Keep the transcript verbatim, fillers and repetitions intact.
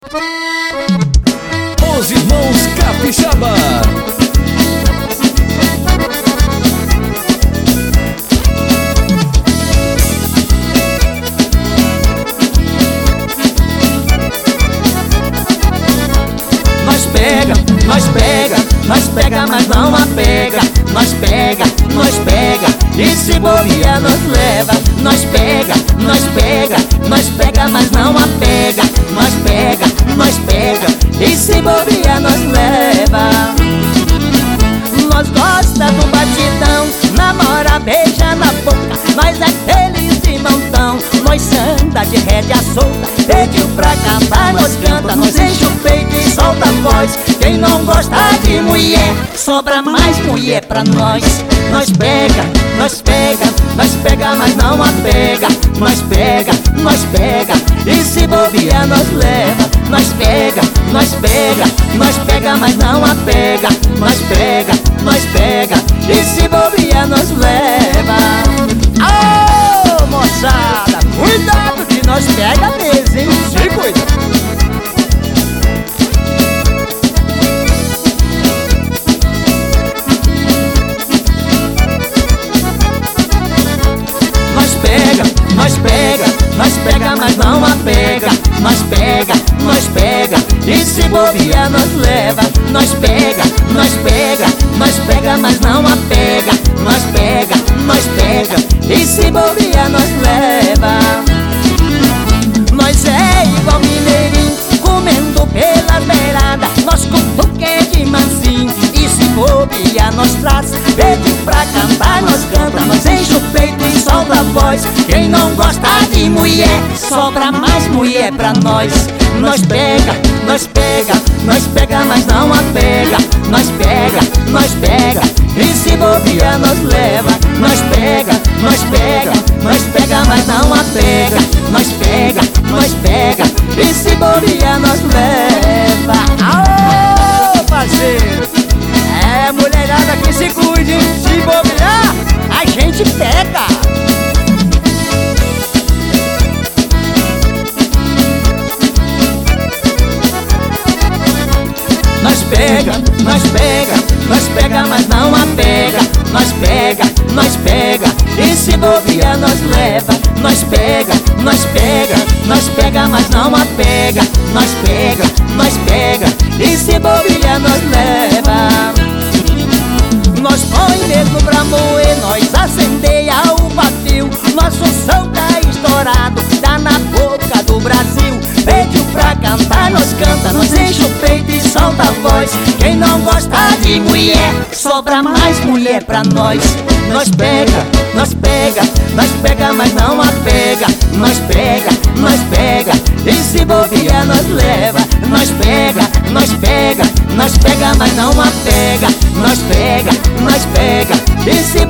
Os Irmãos Capixaba. Nós pega, nós pega, nós pega, mas não apega. Nós pega, nós pega, e se bobear nos leva. Nós pega, nós pega, nós pega, mas não apega. Nós pega, nós pega, e se bobear nos leva. Nós gosta do batidão, namora, beija na boca. Nós é feliz de montão, nós anda de rédea solta. Pediu pra cantar, nós canta, nós enche o peito e solta a voz. Quem não gosta de mulher, sobra mais mulher pra nós. Nós pega, nós pega, nós pega, mas não apega. Nós pega, nós pega, e se bobear nós leva. Nós pega, nós pega, nós pega, mas não apega. Nós pega, nós pega, e se bobear nós leva. Ô, moçada, cuidado que nós pega mesmo, hein? Se cuida. Nós pega, nós pega, nós pega, mas não apega. Nós pega, nós pega, e se bobear nós leva. Nós pega, nós pega, nós pega, mas não apega. Nós pega, nós pega, e se bobear nós leva. Nós é igual mineirinho, comendo pela beirada. Nós cutuque de mansinho, e se bobear nós traz. Pede pra cantar, nós canta, nós enche o peito e solta a voz. Quem não gosta de mulher, sobra mais mulher pra nós. Nós pega, nós pega, nós pega, mas não apega. Nós pega, nós pega, e se bobear nós leva. Nós pega, nós pega, nós pega, mas não apega. Nós pega, nós pega, e se bobear nós leva. Aô, parceiro! É, mulherada que se cuide, se bobear, a gente pega. Nós pega, nós pega, nós pega, mas não apega. Nós pega, nós pega, e se bobear nós leva. Nós pega, nós pega, nós pega, mas não apega. Nós pega, nós pega, e se bobear nós leva. Nós põe mesmo pra moer, nós acendeia o pavio. Nosso som tá estourado, tá na boca do Brasil. Pediu pra cantar, nós canta, nós enche o peito e solta a voz. Quem não gosta de mulher, sobra mais mulher pra nós. Nós pega, nós pega, nós pega, mas não apega. Nós pega, nós pega, e se bobear nós leva. Nós pega, nós pega, nós pega, mas não apega. Nós pega, nós pega, e se